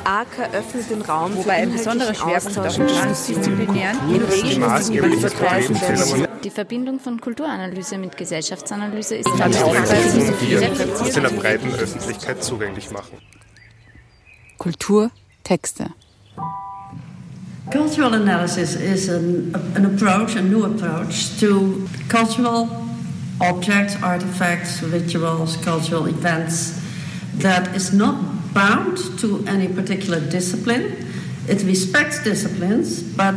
AKA öffnet den Raum wobei ein besonderer Schwerpunkt auf dem transdisziplinären Die Verbindung von Kulturanalyse mit Gesellschaftsanalyse ist aus einer breiten Öffentlichkeit zugänglich machen. Kulturtexte. Cultural analysis is an approach, a new approach to cultural objects, artifacts, rituals, cultural events that is not bound to any particular discipline. It respects disciplines, but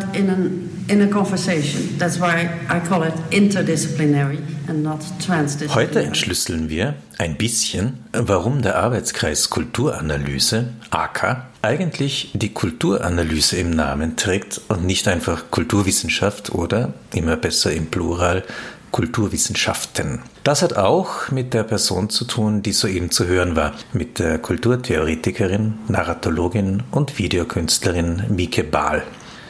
in a conversation. That's why I call it interdisciplinary and not transdisciplinary. Heute entschlüsseln wir ein bisschen, warum der Arbeitskreis Kulturanalyse, AKA, eigentlich die Kulturanalyse im Namen trägt und nicht einfach Kulturwissenschaft oder, immer besser im Plural, Kulturwissenschaften. Das hat auch mit der Person zu tun, die soeben zu hören war, mit der Kulturtheoretikerin, Narratologin und Videokünstlerin Mieke Bahl.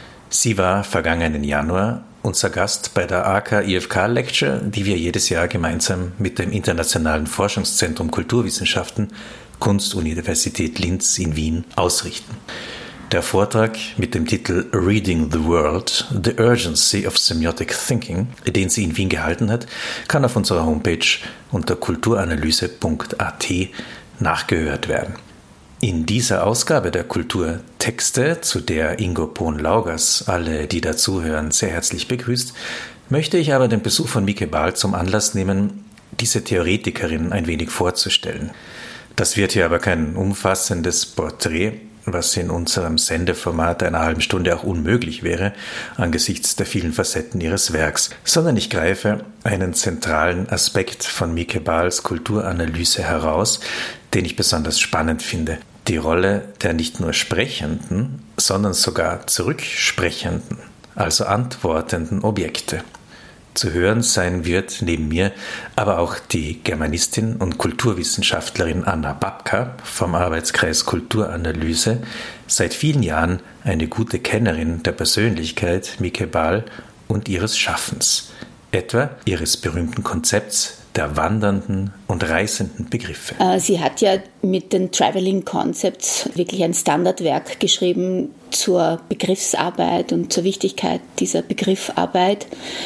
Sie war vergangenen Januar unser Gast bei der AK-IFK-Lecture, die wir jedes Jahr gemeinsam mit dem Internationalen Forschungszentrum Kulturwissenschaften, Kunstuniversität Linz in Wien ausrichten. Der Vortrag mit dem Titel Reading the World, The Urgency of Semiotic Thinking, den sie in Wien gehalten hat, kann auf unserer Homepage unter kulturanalyse.at nachgehört werden. In dieser Ausgabe der Kulturtexte, zu der Ingo Pohn-Laugers alle, die dazuhören, sehr herzlich begrüßt, möchte ich aber den Besuch von Mieke Bahl zum Anlass nehmen, diese Theoretikerin ein wenig vorzustellen. Das wird hier aber kein umfassendes Porträt, was in unserem Sendeformat einer halben Stunde auch unmöglich wäre, angesichts der vielen Facetten ihres Werks, sondern ich greife einen zentralen Aspekt von Mieke Bahls Kulturanalyse heraus, den ich besonders spannend finde. Die Rolle der nicht nur sprechenden, sondern sogar zurücksprechenden, also antwortenden Objekte. Zu hören sein wird neben mir aber auch die Germanistin und Kulturwissenschaftlerin Anna Babka vom Arbeitskreis Kulturanalyse, seit vielen Jahren eine gute Kennerin der Persönlichkeit Mieke Bahl und ihres Schaffens, etwa ihres berühmten Konzepts der wandernden und reisenden Begriffe. Sie hat ja mit den Traveling Concepts wirklich ein Standardwerk geschrieben zur Begriffsarbeit und zur Wichtigkeit dieser Begriffsarbeit.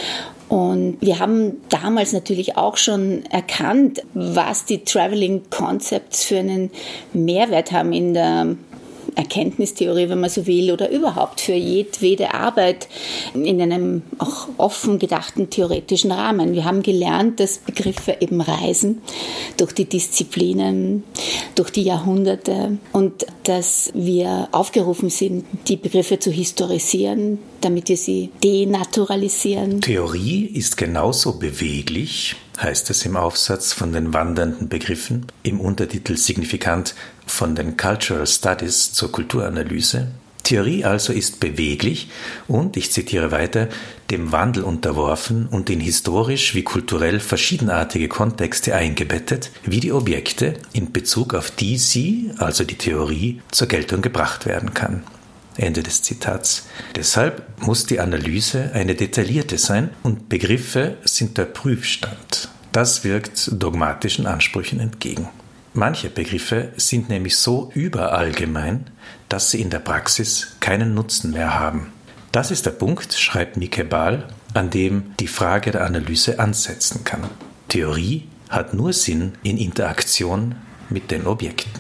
Und wir haben damals natürlich auch schon erkannt, was die Traveling Concepts für einen Mehrwert haben in der Erkenntnistheorie, wenn man so will, oder überhaupt für jedwede Arbeit in einem auch offen gedachten theoretischen Rahmen. Wir haben gelernt, dass Begriffe eben reisen durch die Disziplinen, durch die Jahrhunderte und dass wir aufgerufen sind, die Begriffe zu historisieren, damit wir sie denaturalisieren. Theorie ist genauso beweglich, heißt es im Aufsatz von den wandernden Begriffen, im Untertitel signifikant von den Cultural Studies zur Kulturanalyse. Theorie also ist beweglich und, ich zitiere weiter, dem Wandel unterworfen und in historisch wie kulturell verschiedenartige Kontexte eingebettet, wie die Objekte, in Bezug auf die sie, also die Theorie, zur Geltung gebracht werden kann. Ende des Zitats. Deshalb muss die Analyse eine detaillierte sein und Begriffe sind der Prüfstand. Das wirkt dogmatischen Ansprüchen entgegen. Manche Begriffe sind nämlich so überallgemein, dass sie in der Praxis keinen Nutzen mehr haben. Das ist der Punkt, schreibt Mieke Bahl, an dem die Frage der Analyse ansetzen kann. Theorie hat nur Sinn in Interaktion mit den Objekten.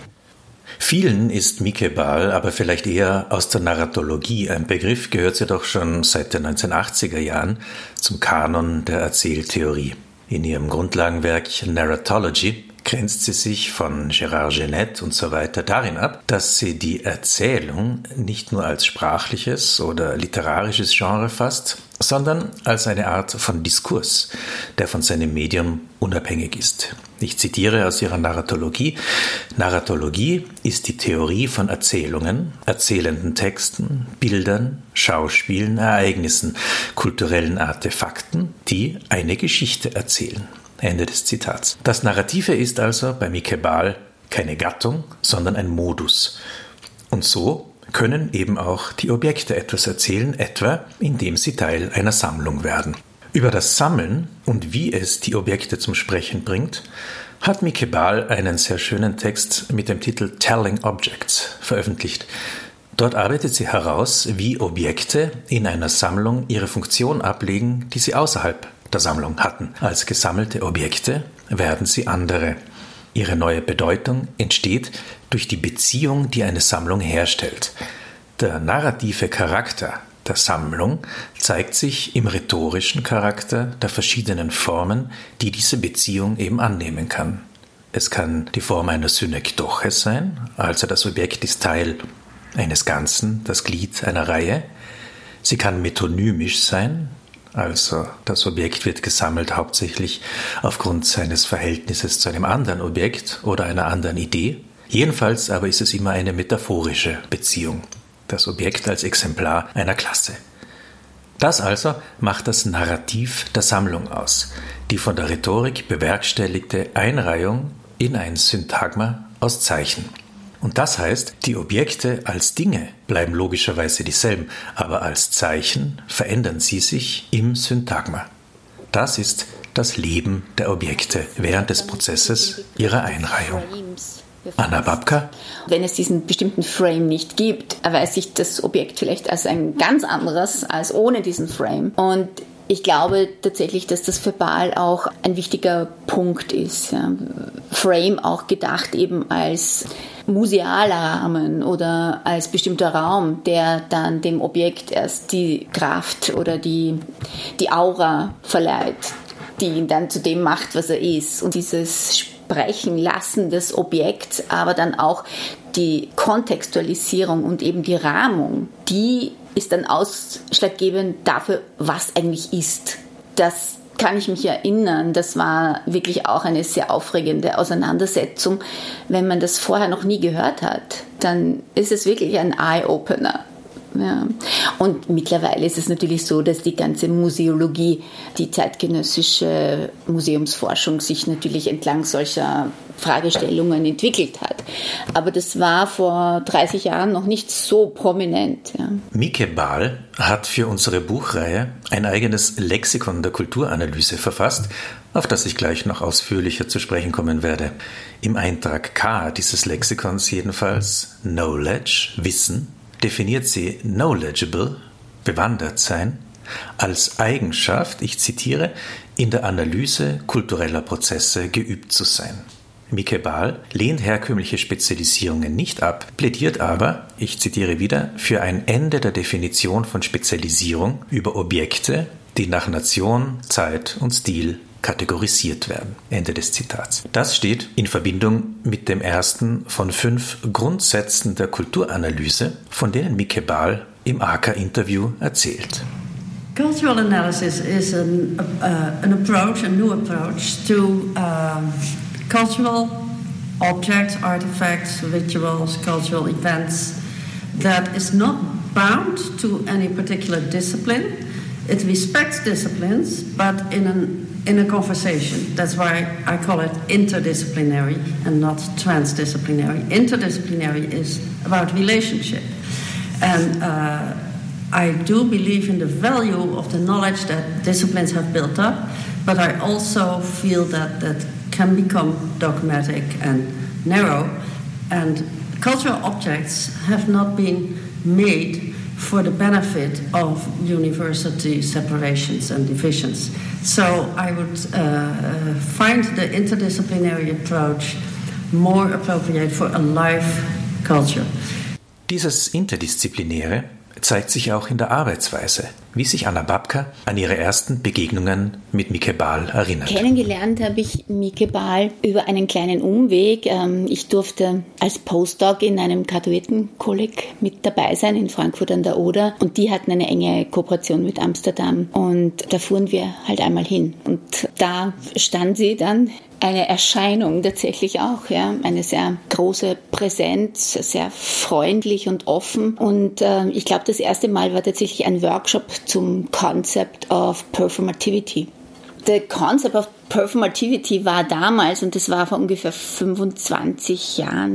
Vielen ist Mieke Bahl aber vielleicht eher aus der Narratologie ein Begriff, gehört sie doch schon seit den 1980er Jahren zum Kanon der Erzähltheorie. In ihrem Grundlagenwerk Narratology grenzt sie sich von Gérard Genette und so weiter darin ab, dass sie die Erzählung nicht nur als sprachliches oder literarisches Genre fasst, sondern als eine Art von Diskurs, der von seinem Medium unabhängig ist. Ich zitiere aus ihrer Narratologie: Narratologie ist die Theorie von Erzählungen, erzählenden Texten, Bildern, Schauspielen, Ereignissen, kulturellen Artefakten, die eine Geschichte erzählen. Ende des Zitats. Das Narrative ist also bei Mieke Bahl keine Gattung, sondern ein Modus. Und so können eben auch die Objekte etwas erzählen, etwa indem sie Teil einer Sammlung werden. Über das Sammeln und wie es die Objekte zum Sprechen bringt, hat Mike Bahl einen sehr schönen Text mit dem Titel Telling Objects veröffentlicht. Dort arbeitet sie heraus, wie Objekte in einer Sammlung ihre Funktion ablegen, die sie außerhalb der Sammlung hatten. Als gesammelte Objekte werden sie andere. Ihre neue Bedeutung entsteht durch die Beziehung, die eine Sammlung herstellt. Der narrative Charakter der Sammlung zeigt sich im rhetorischen Charakter der verschiedenen Formen, die diese Beziehung eben annehmen kann. Es kann die Form einer Synekdoche sein, also das Objekt ist Teil eines Ganzen, das Glied einer Reihe. Sie kann metonymisch sein, also das Objekt wird gesammelt hauptsächlich aufgrund seines Verhältnisses zu einem anderen Objekt oder einer anderen Idee. Jedenfalls aber ist es immer eine metaphorische Beziehung. Das Objekt als Exemplar einer Klasse. Das also macht das Narrativ der Sammlung aus, die von der Rhetorik bewerkstelligte Einreihung in ein Syntagma aus Zeichen. Und das heißt, die Objekte als Dinge bleiben logischerweise dieselben, aber als Zeichen verändern sie sich im Syntagma. Das ist das Leben der Objekte während des Prozesses ihrer Einreihung. Anna Babka. Wenn es diesen bestimmten Frame nicht gibt, erweist sich das Objekt vielleicht als ein ganz anderes als ohne diesen Frame. Und ich glaube tatsächlich, dass das für Bahl auch ein wichtiger Punkt ist. Ja. Frame auch gedacht eben als musealer Rahmen oder als bestimmter Raum, der dann dem Objekt erst die Kraft oder die Aura verleiht, die ihn dann zu dem macht, was er ist. Und dieses Sprechen lassen des Objekts, aber dann auch die Kontextualisierung und eben die Rahmung, die ist dann ausschlaggebend dafür, was eigentlich ist. Das kann ich mich erinnern, das war wirklich auch eine sehr aufregende Auseinandersetzung. Wenn man das vorher noch nie gehört hat, dann ist es wirklich ein Eye-Opener. Ja. Und mittlerweile ist es natürlich so, dass die ganze Museologie, die zeitgenössische Museumsforschung sich natürlich entlang solcher Fragestellungen entwickelt hat. Aber das war vor 30 Jahren noch nicht so prominent. Ja. Mike Bahl hat für unsere Buchreihe ein eigenes Lexikon der Kulturanalyse verfasst, auf das ich gleich noch ausführlicher zu sprechen kommen werde. Im Eintrag K dieses Lexikons jedenfalls Knowledge, Wissen, definiert sie knowledgeable, bewandert sein, als Eigenschaft, ich zitiere, in der Analyse kultureller Prozesse geübt zu sein. Mike Bahl lehnt herkömmliche Spezialisierungen nicht ab, plädiert aber, ich zitiere wieder, für ein Ende der Definition von Spezialisierung über Objekte, die nach Nation, Zeit und Stil kategorisiert werden. Ende des Zitats. Das steht in Verbindung mit dem ersten von 5 Grundsätzen der Kulturanalyse, von denen Mike Bahl im AKA-Interview erzählt. Cultural analysis is an approach, a new approach to cultural objects, artifacts, rituals, cultural events that is not bound to any particular discipline. It respects disciplines, but in a conversation. That's why I call it interdisciplinary and not transdisciplinary. Interdisciplinary is about relationship. And I do believe in the value of the knowledge that disciplines have built up, but I also feel that can become dogmatic and narrow. And cultural objects have not been made for the benefit of university separations and divisions. So I would find the interdisciplinary approach more appropriate for a live culture. Dieses Interdisziplinäre zeigt sich auch in der Arbeitsweise, wie sich Anna Babka an ihre ersten Begegnungen mit Mike Bahl erinnert. Kennengelernt habe ich Mike Bahl über einen kleinen Umweg. Ich durfte als Postdoc in einem Graduiertenkolleg mit dabei sein in Frankfurt an der Oder und die hatten eine enge Kooperation mit Amsterdam und da fuhren wir halt einmal hin und da stand sie dann, eine Erscheinung tatsächlich auch, ja, eine sehr große Präsenz, sehr freundlich und offen und ich glaube, das erste Mal war tatsächlich ein Workshop zum Concept of Performativity. The concept of Performativity war damals, und das war vor ungefähr 27 Jahren,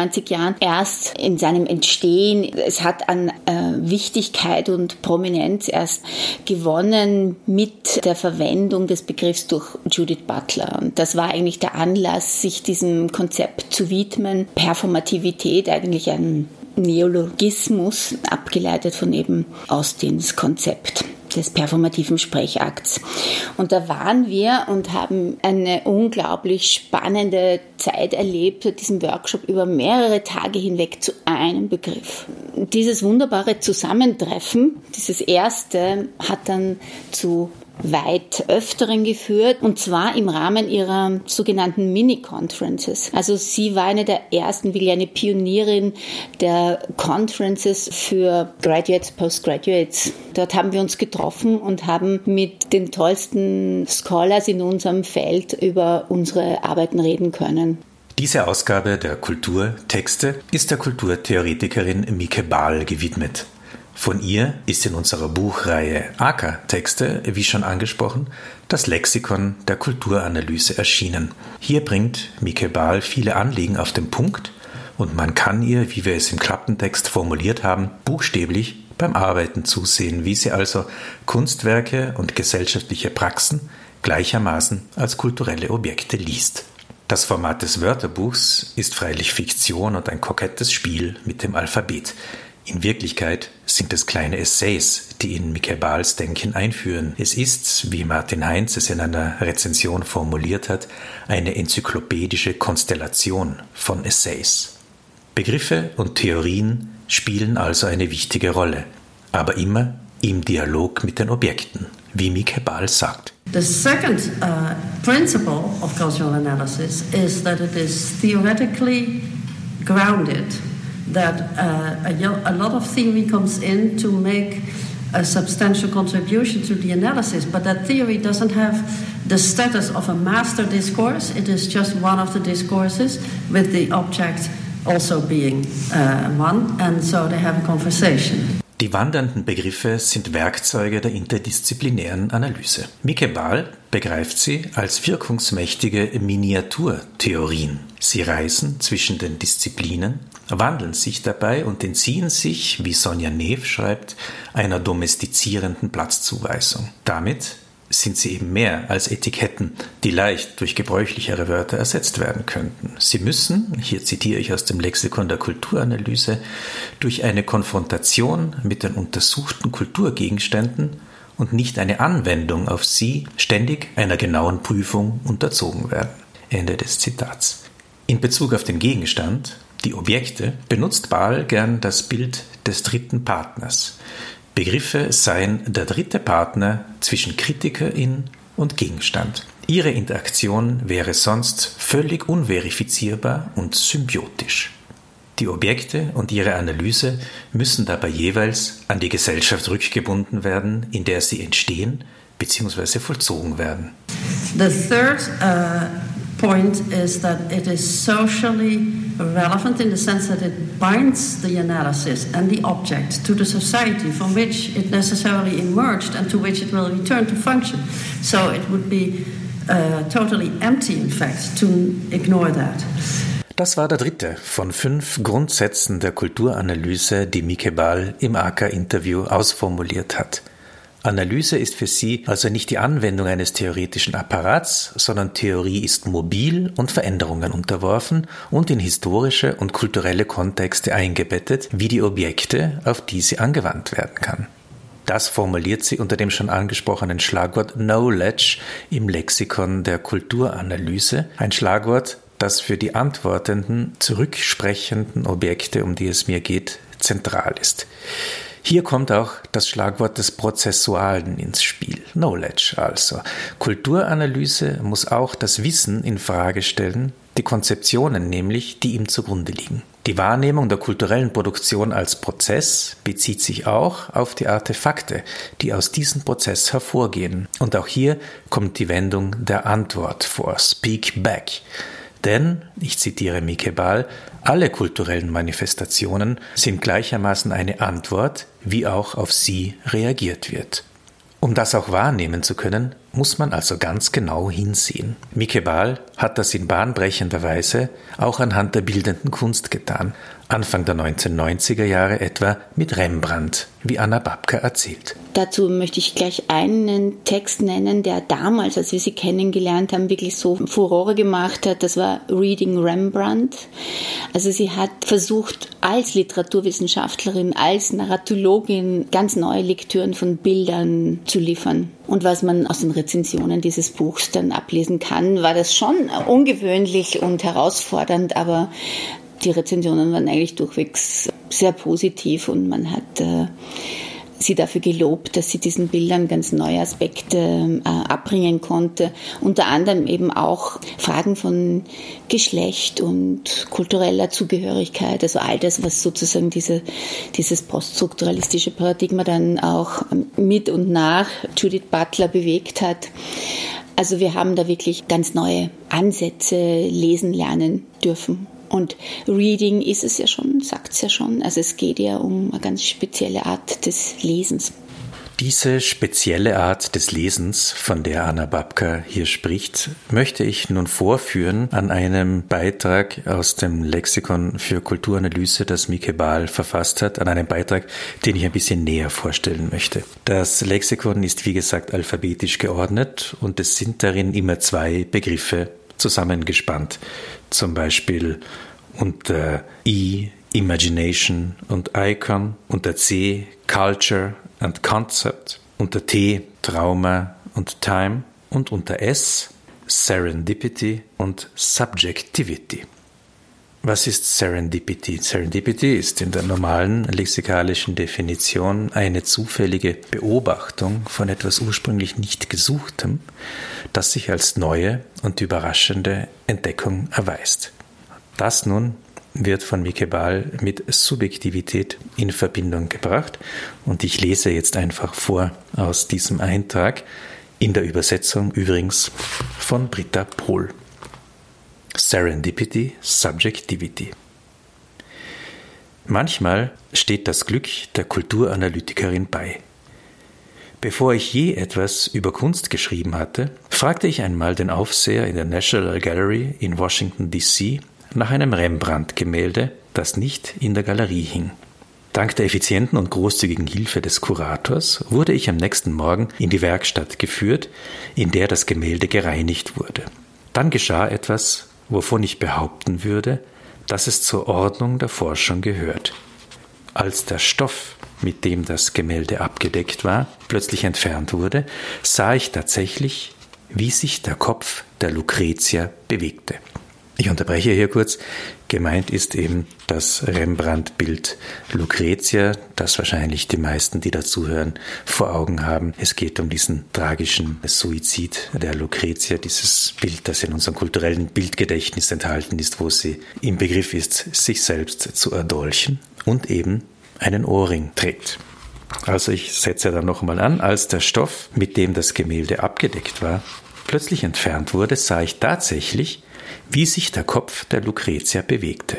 erst in seinem Entstehen. Es hat an Wichtigkeit und Prominenz erst gewonnen mit der Verwendung des Begriffs durch Judith Butler. Und das war eigentlich der Anlass, sich diesem Konzept zu widmen. Performativität, eigentlich ein Neologismus, abgeleitet von eben Austins Konzept des performativen Sprechakts. Und da waren wir und haben eine unglaublich spannende Zeit erlebt bei diesem Workshop über mehrere Tage hinweg zu einem Begriff. Dieses wunderbare Zusammentreffen, dieses erste, hat dann zu weit öfteren geführt, und zwar im Rahmen ihrer sogenannten Mini-Conferences. Also sie war eine der ersten, wirklich eine Pionierin der Conferences für Graduates, Postgraduates. Dort haben wir uns getroffen und haben mit den tollsten Scholars in unserem Feld über unsere Arbeiten reden können. Diese Ausgabe der Kulturtexte ist der Kulturtheoretikerin Mieke Bahl gewidmet. Von ihr ist in unserer Buchreihe AKA-Texte, wie schon angesprochen, das Lexikon der Kulturanalyse erschienen. Hier bringt Mieke Bahl viele Anliegen auf den Punkt und man kann ihr, wie wir es im Klappentext formuliert haben, buchstäblich beim Arbeiten zusehen, wie sie also Kunstwerke und gesellschaftliche Praxen gleichermaßen als kulturelle Objekte liest. Das Format des Wörterbuchs ist freilich Fiktion und ein kokettes Spiel mit dem Alphabet. In Wirklichkeit sind es kleine Essays, die in Mieke Bahls Denken einführen. Es ist, wie Martin Heinz es in einer Rezension formuliert hat, eine enzyklopädische Konstellation von Essays. Begriffe und Theorien spielen also eine wichtige Rolle, aber immer im Dialog mit den Objekten, wie Mieke Bahl sagt. The second principle of cultural analysis is that it is theoretically grounded. That a lot of theory comes in to make a substantial contribution to the analysis, but that theory doesn't have the status of a master discourse. It is just one of the discourses, with the object also being one, and so they have a conversation. Die wandernden Begriffe sind Werkzeuge der interdisziplinären Analyse. Mieke Bahl begreift sie als wirkungsmächtige Miniaturtheorien. Sie reisen zwischen den Disziplinen, wandeln sich dabei und entziehen sich, wie Sonja Neef schreibt, einer domestizierenden Platzzuweisung. Damit sind sie eben mehr als Etiketten, die leicht durch gebräuchlichere Wörter ersetzt werden könnten. Sie müssen, hier zitiere ich aus dem Lexikon der Kulturanalyse, durch eine Konfrontation mit den untersuchten Kulturgegenständen und nicht eine Anwendung auf sie ständig einer genauen Prüfung unterzogen werden. Ende des Zitats. In Bezug auf den Gegenstand, die Objekte, benutzt Bahl gern das Bild des dritten Partners. Begriffe seien der dritte Partner zwischen Kritikerin und Gegenstand. Ihre Interaktion wäre sonst völlig unverifizierbar und symbiotisch. Die Objekte und ihre Analyse müssen dabei jeweils an die Gesellschaft rückgebunden werden, in der sie entstehen bzw. vollzogen werden. The third point is that it is socially relevant in the sense that it binds the analysis and the object to the society from which it necessarily emerged and to which it will return to function. So it would be totally empty, in fact, to ignore that. Das war der dritte von 5 Grundsätzen der Kulturanalyse, die Mieke Bahl im AKA-Interview ausformuliert hat. Analyse ist für sie also nicht die Anwendung eines theoretischen Apparats, sondern Theorie ist mobil und Veränderungen unterworfen und in historische und kulturelle Kontexte eingebettet, wie die Objekte, auf die sie angewandt werden kann. Das formuliert sie unter dem schon angesprochenen Schlagwort Knowledge im Lexikon der Kulturanalyse, ein Schlagwort, das für die antwortenden, zurücksprechenden Objekte, um die es mir geht, zentral ist. Hier kommt auch das Schlagwort des Prozessualen ins Spiel. Knowledge also. Kulturanalyse muss auch das Wissen in Frage stellen, die Konzeptionen nämlich, die ihm zugrunde liegen. Die Wahrnehmung der kulturellen Produktion als Prozess bezieht sich auch auf die Artefakte, die aus diesem Prozess hervorgehen. Und auch hier kommt die Wendung der Antwort vor, Speak Back. Denn, ich zitiere Mieke Bahl, alle kulturellen Manifestationen sind gleichermaßen eine Antwort, wie auch auf sie reagiert wird. Um das auch wahrnehmen zu können, muss man also ganz genau hinsehen. Mike Bahl hat das in bahnbrechender Weise auch anhand der bildenden Kunst getan. Anfang der 1990er Jahre etwa mit Rembrandt, wie Anna Babka erzählt. Dazu möchte ich gleich einen Text nennen, der damals, als wir sie kennengelernt haben, wirklich so Furore gemacht hat. Das war Reading Rembrandt. Also sie hat versucht, als Literaturwissenschaftlerin, als Narratologin ganz neue Lektüren von Bildern zu liefern. Und was man aus den Rezensionen dieses Buchs dann ablesen kann, war das schon ungewöhnlich und herausfordernd, aber die Rezensionen waren eigentlich durchwegs sehr positiv und man hat sie dafür gelobt, dass sie diesen Bildern ganz neue Aspekte abbringen konnte. Unter anderem eben auch Fragen von Geschlecht und kultureller Zugehörigkeit, also all das, was sozusagen dieses poststrukturalistische Paradigma dann auch mit und nach Judith Butler bewegt hat. Also wir haben da wirklich ganz neue Ansätze lesen lernen dürfen. Und Reading ist es ja schon, sagt es ja schon. Also es geht ja um eine ganz spezielle Art des Lesens. Diese spezielle Art des Lesens, von der Anna Babka hier spricht, möchte ich nun vorführen an einem Beitrag aus dem Lexikon für Kulturanalyse, das Mike Bahl verfasst hat, an einem Beitrag, den ich ein bisschen näher vorstellen möchte. Das Lexikon ist, wie gesagt, alphabetisch geordnet und es sind darin immer zwei Begriffe zusammengespannt. Zum Beispiel unter I, Imagination und Icon, unter C, Culture und Concept, unter T, Trauma und Time und unter S, Serendipity und Subjectivity. Was ist Serendipity? Serendipity ist in der normalen lexikalischen Definition eine zufällige Beobachtung von etwas ursprünglich nicht Gesuchtem, das sich als neue und überraschende Entdeckung erweist. Das nun wird von Mike Bahl mit Subjektivität in Verbindung gebracht und ich lese jetzt einfach vor aus diesem Eintrag, in der Übersetzung übrigens von Britta Pohl. Serendipity, Subjectivity. Manchmal steht das Glück der Kulturanalytikerin bei. Bevor ich je etwas über Kunst geschrieben hatte, fragte ich einmal den Aufseher in der National Gallery in Washington, D.C. nach einem Rembrandt-Gemälde, das nicht in der Galerie hing. Dank der effizienten und großzügigen Hilfe des Kurators wurde ich am nächsten Morgen in die Werkstatt geführt, in der das Gemälde gereinigt wurde. Dann geschah etwas, wovon ich behaupten würde, dass es zur Ordnung der Forschung gehört. Als der Stoff, mit dem das Gemälde abgedeckt war, plötzlich entfernt wurde, sah ich tatsächlich, wie sich der Kopf der Lucretia bewegte. Ich unterbreche hier kurz. Gemeint ist eben das Rembrandt-Bild Lucretia, das wahrscheinlich die meisten, die dazuhören, vor Augen haben. Es geht um diesen tragischen Suizid der Lucretia, dieses Bild, das in unserem kulturellen Bildgedächtnis enthalten ist, wo sie im Begriff ist, sich selbst zu erdolchen und eben einen Ohrring trägt. Also ich setze dann nochmal an, als der Stoff, mit dem das Gemälde abgedeckt war, plötzlich entfernt wurde, sah ich tatsächlich, wie sich der Kopf der Lucretia bewegte.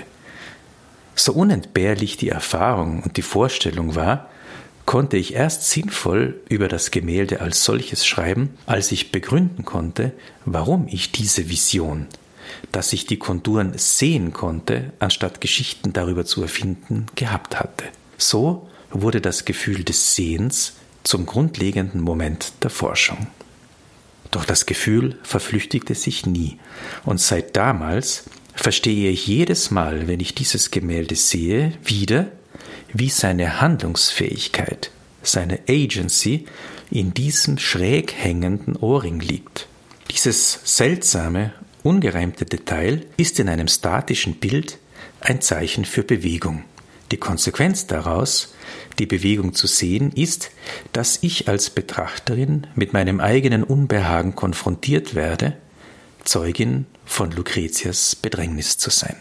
So unentbehrlich die Erfahrung und die Vorstellung war, konnte ich erst sinnvoll über das Gemälde als solches schreiben, als ich begründen konnte, warum ich diese Vision, dass ich die Konturen sehen konnte, anstatt Geschichten darüber zu erfinden, gehabt hatte. So wurde das Gefühl des Sehens zum grundlegenden Moment der Forschung. Doch das Gefühl verflüchtigte sich nie und seit damals verstehe ich jedes Mal, wenn ich dieses Gemälde sehe, wieder, wie seine Handlungsfähigkeit, seine Agency in diesem schräg hängenden Ohrring liegt. Dieses seltsame, ungereimte Detail ist in einem statischen Bild ein Zeichen für Bewegung. Die Konsequenz daraus, die Bewegung zu sehen, ist, dass ich als Betrachterin mit meinem eigenen Unbehagen konfrontiert werde, Zeugin von Lucretias Bedrängnis zu sein.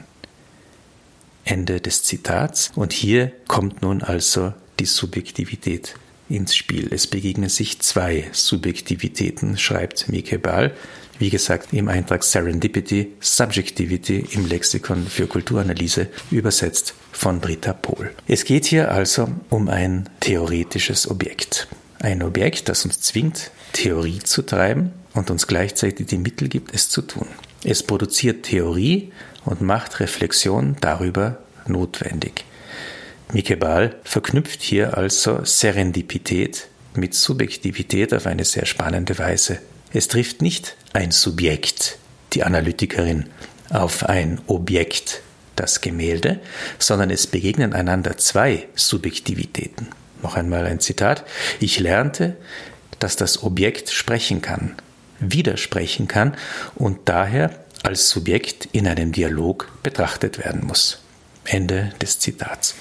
Ende des Zitats. Und hier kommt nun also die Subjektivität ins Spiel. Es begegnen sich zwei Subjektivitäten, schreibt Mike Bahl. Wie gesagt, im Eintrag Serendipity, Subjectivity im Lexikon für Kulturanalyse, übersetzt von Britta Pohl. Es geht hier also um ein theoretisches Objekt. Ein Objekt, das uns zwingt, Theorie zu treiben und uns gleichzeitig die Mittel gibt, es zu tun. Es produziert Theorie und macht Reflexion darüber notwendig. Mike Bahl verknüpft hier also Serendipität mit Subjektivität auf eine sehr spannende Weise. Es trifft nicht ein Subjekt, die Analytikerin, auf ein Objekt, das Gemälde, sondern es begegnen einander zwei Subjektivitäten. Noch einmal ein Zitat. Ich lernte, dass das Objekt sprechen kann, widersprechen kann und daher als Subjekt in einem Dialog betrachtet werden muss. Ende des Zitats.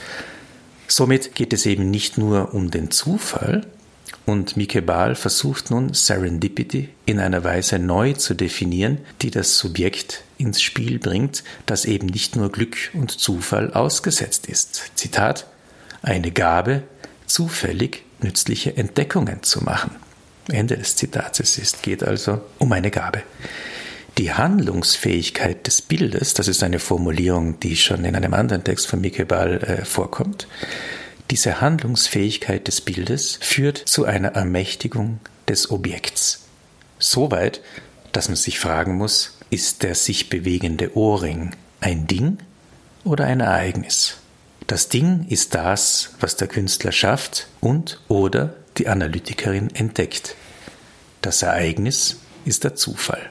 Somit geht es eben nicht nur um den Zufall, und Mike Bahl versucht nun Serendipity in einer Weise neu zu definieren, die das Subjekt ins Spiel bringt, das eben nicht nur Glück und Zufall ausgesetzt ist. Zitat: eine Gabe, zufällig nützliche Entdeckungen zu machen. Ende des Zitats. Es geht also um eine Gabe. Die Handlungsfähigkeit des Bildes, das ist eine Formulierung, die schon in einem anderen Text von Mike Bahl vorkommt, diese Handlungsfähigkeit des Bildes führt zu einer Ermächtigung des Objekts. Soweit, dass man sich fragen muss, ist der sich bewegende Ohrring ein Ding oder ein Ereignis? Das Ding ist das, was der Künstler schafft und oder die Analytikerin entdeckt. Das Ereignis ist der Zufall.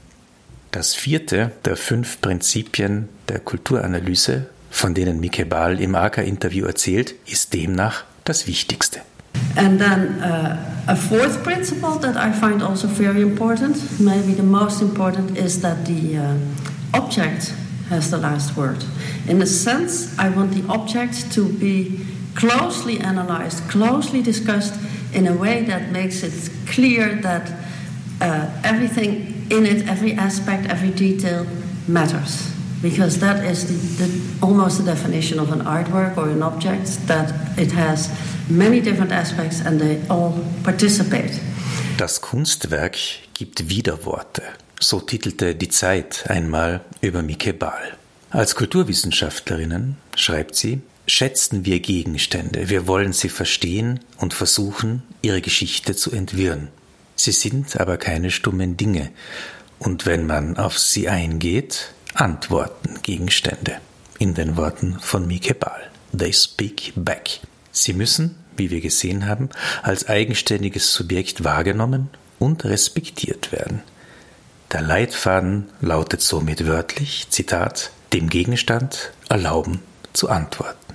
Das 4. der 5 Prinzipien der Kulturanalyse, von denen Mike Bahl im ACA-Interview erzählt, ist demnach das Wichtigste. And then a 4th principle that I find also very important, maybe the most important, is that the object has the last word. In a sense, I want the object to be closely analyzed, closely discussed in a way that makes it clear that everything in it, every aspect, every detail matters. Because that is almost the definition of an artwork or an object, that it has many different aspects and they all participate. Das Kunstwerk gibt Widerworte. So titelte Die Zeit einmal über Mike Bahl. Als Kulturwissenschaftlerinnen, schreibt sie, schätzen wir Gegenstände. Wir wollen sie verstehen und versuchen, ihre Geschichte zu entwirren. Sie sind aber keine stummen Dinge. Und wenn man auf sie eingeht, antworten Gegenstände. In den Worten von Mike Bahl. They speak back. Sie müssen, wie wir gesehen haben, als eigenständiges Subjekt wahrgenommen und respektiert werden. Der Leitfaden lautet somit wörtlich, Zitat, dem Gegenstand erlauben zu antworten.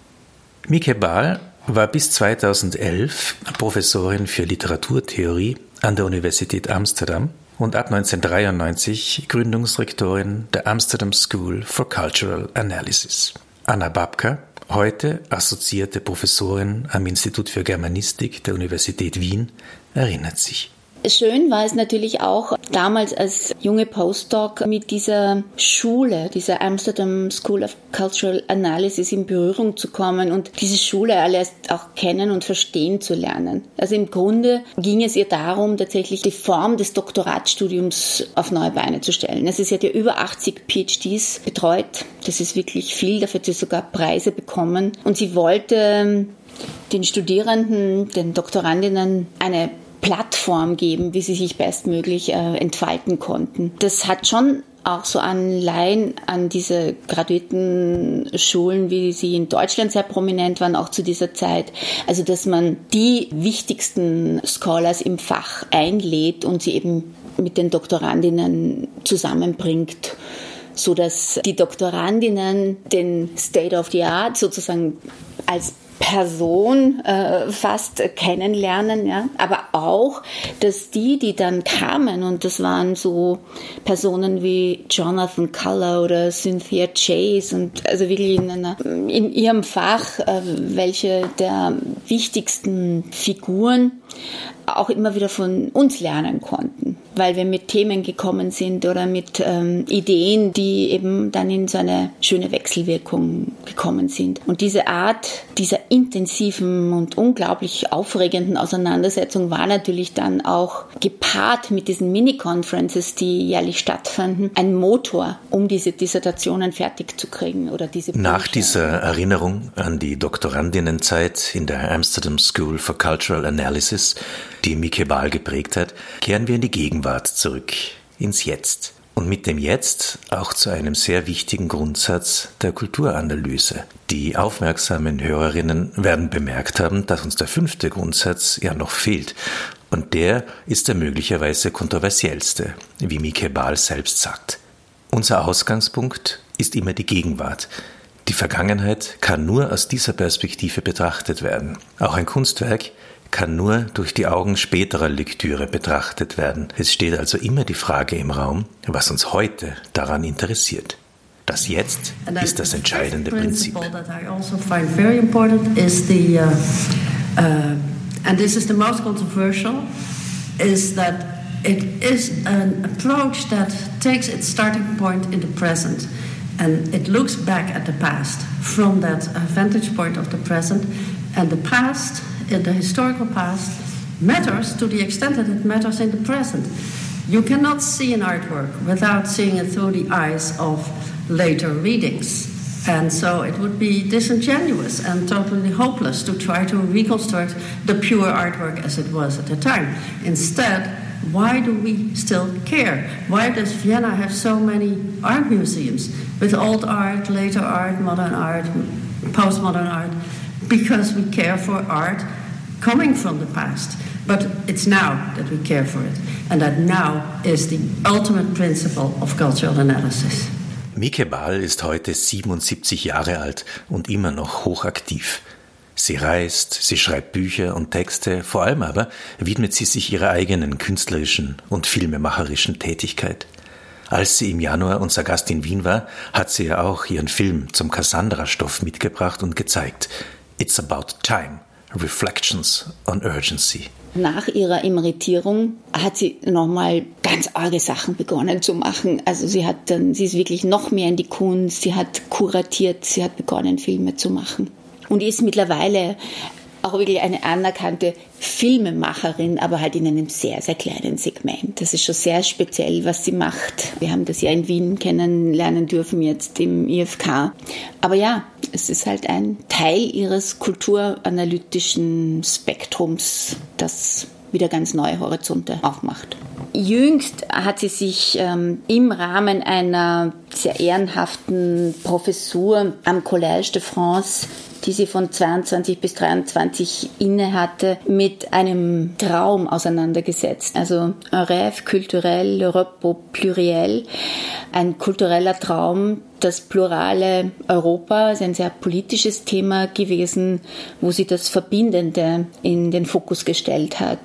Mike Bahl war bis 2011 Professorin für Literaturtheorie an der Universität Amsterdam und ab 1993 Gründungsrektorin der Amsterdam School for Cultural Analysis. Anna Babka, heute assoziierte Professorin am Institut für Germanistik der Universität Wien, erinnert sich. Schön war es natürlich auch, damals als junge Postdoc mit dieser Schule, dieser Amsterdam School of Cultural Analysis in Berührung zu kommen und diese Schule alles auch kennen und verstehen zu lernen. Also im Grunde ging es ihr darum, tatsächlich die Form des Doktoratstudiums auf neue Beine zu stellen. Also sie hat ja über 80 PhDs betreut. Das ist wirklich viel, dafür hat sie sogar Preise bekommen. Und sie wollte den Studierenden, den Doktorandinnen eine Plattform geben, wie sie sich bestmöglich entfalten konnten. Das hat schon auch so Anleihen an diese Graduiertenschulen, wie sie in Deutschland sehr prominent waren, auch zu dieser Zeit. Also, dass man die wichtigsten Scholars im Fach einlädt und sie eben mit den Doktorandinnen zusammenbringt, so dass die Doktorandinnen den State of the Art sozusagen als Person fast kennenlernen, ja, aber auch, dass die dann kamen, und das waren so Personen wie Jonathan Culler oder Cynthia Chase, und also wirklich in ihrem Fach welche der wichtigsten Figuren auch immer wieder von uns lernen konnten. weil wir mit Themen gekommen sind oder mit Ideen, die eben dann in so eine schöne Wechselwirkung gekommen sind. Und diese Art dieser intensiven und unglaublich aufregenden Auseinandersetzung war natürlich dann auch gepaart mit diesen Mini-Conferences, die jährlich stattfanden, ein Motor, um diese Dissertationen fertig zu kriegen oder diese Nach dieser Erinnerung an die Doktorandinnenzeit in der Amsterdam School for Cultural Analysis, die Mieke Baal geprägt hat, kehren wir in die Gegenwart zurück, ins Jetzt. Und mit dem Jetzt auch zu einem sehr wichtigen Grundsatz der Kulturanalyse. Die aufmerksamen Hörerinnen werden bemerkt haben, dass uns der 5. Grundsatz ja noch fehlt. Und der ist der möglicherweise kontroversiellste, wie Mieke Baal selbst sagt. Unser Ausgangspunkt ist immer die Gegenwart. Die Vergangenheit kann nur aus dieser Perspektive betrachtet werden. Auch ein Kunstwerk kann nur durch die Augen späterer Lektüre betrachtet werden. Es steht also immer die Frage im Raum, was uns heute daran interessiert. Das Jetzt ist das entscheidende Prinzip. And this is the most controversial, is that it is an approach that takes its starting point in the present. And it looks back at the past from that vantage point of the present. And the past, the historical past, matters to the extent that it matters in the present. You cannot see an artwork without seeing it through the eyes of later readings. And so it would be disingenuous and totally hopeless to try to reconstruct the pure artwork as it was at the time. Instead, why do we still care? Why does Vienna have so many art museums with old art, later art, modern art, postmodern art? Because we care for art coming from the past. But it's now that we care for it. And that now is the ultimate principle of cultural analysis. Mieke Baal ist heute 77 Jahre alt und immer noch hochaktiv. Sie reist, sie schreibt Bücher und Texte, vor allem aber widmet sie sich ihrer eigenen künstlerischen und filmemacherischen Tätigkeit. Als sie im Januar unser Gast in Wien war, hat sie ja auch ihren Film zum Cassandra-Stoff mitgebracht und gezeigt. It's About Time, Reflections on Urgency. Nach ihrer Emeritierung hat sie nochmal ganz arge Sachen begonnen zu machen. Also sie ist wirklich noch mehr in die Kunst, sie hat kuratiert, sie hat begonnen, Filme zu machen. Und ist mittlerweile auch wirklich eine anerkannte Filmemacherin, aber halt in einem sehr, sehr kleinen Segment. Das ist schon sehr speziell, was sie macht. Wir haben das ja in Wien kennenlernen dürfen, jetzt im IFK. Aber ja, es ist halt ein Teil ihres kulturanalytischen Spektrums, das wieder ganz neue Horizonte aufmacht. Jüngst hat sie sich im Rahmen einer sehr ehrenhaften Professur am Collège de France, die sie von 22 bis 23 innehatte, mit einem Traum auseinandergesetzt. Also un rêve culturel, l'Europe au pluriel, ein kultureller Traum, das plurale Europa, ist ein sehr politisches Thema gewesen, wo sie das Verbindende in den Fokus gestellt hat.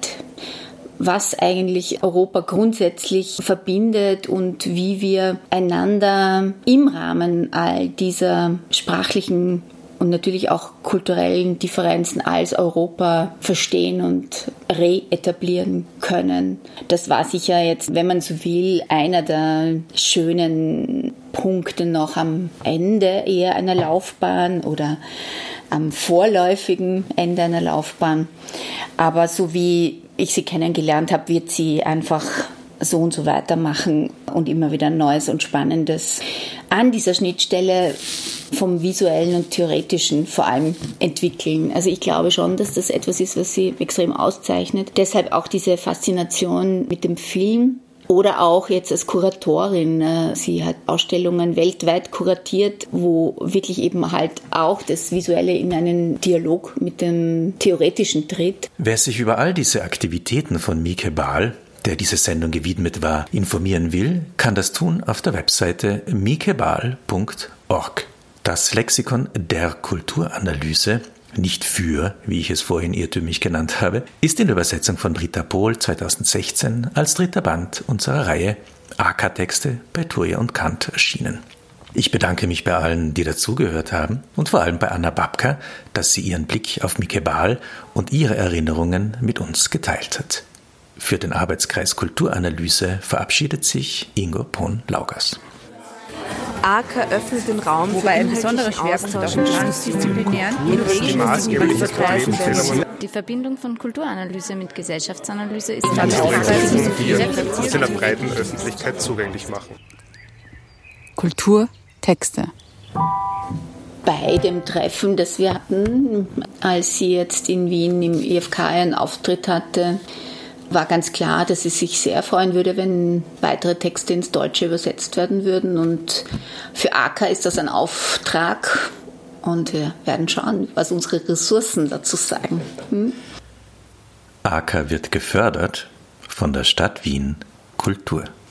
Was eigentlich Europa grundsätzlich verbindet und wie wir einander im Rahmen all dieser sprachlichen und natürlich auch kulturellen Differenzen als Europa verstehen und reetablieren können. Das war sicher jetzt, wenn man so will, einer der schönen Punkte noch am Ende eher einer Laufbahn oder am vorläufigen Ende einer Laufbahn. Aber so wie ich sie kennengelernt habe, wird sie einfach so und so weitermachen und immer wieder Neues und Spannendes an dieser Schnittstelle vom Visuellen und Theoretischen vor allem entwickeln. Also ich glaube schon, dass das etwas ist, was sie extrem auszeichnet. Deshalb auch diese Faszination mit dem Film. Oder auch jetzt als Kuratorin. Sie hat Ausstellungen weltweit kuratiert, wo wirklich eben halt auch das Visuelle in einen Dialog mit dem Theoretischen tritt. Wer sich über all diese Aktivitäten von Mieke Baal, der diese Sendung gewidmet war, informieren will, kann das tun auf der Webseite miekebaal.org. Das Lexikon der Kulturanalyse, nicht für, wie ich es vorhin irrtümlich genannt habe, ist in der Übersetzung von Britta Pohl 2016 als 3. Band unserer Reihe AK-Texte bei Thuria und Kant erschienen. Ich bedanke mich bei allen, die dazugehört haben und vor allem bei Anna Babka, dass sie ihren Blick auf Mieke Baal und ihre Erinnerungen mit uns geteilt hat. Für den Arbeitskreis Kulturanalyse verabschiedet sich Ingo Pohn-Laugas. AKA öffnet den Raum wobei ein besonderer Schwerpunkt auf den transdisziplinären Die Verbindung von Kulturanalyse mit Gesellschaftsanalyse ist aus einer breiten Öffentlichkeit zugänglich machen. Kulturtexte. Bei dem Treffen, das wir hatten, als sie jetzt in Wien im IFK einen Auftritt hatte, war ganz klar, dass sie sich sehr freuen würde, wenn weitere Texte ins Deutsche übersetzt werden würden. Und für AKA ist das ein Auftrag. Und wir werden schauen, was unsere Ressourcen dazu sagen. AKA wird gefördert von der Stadt Wien Kultur.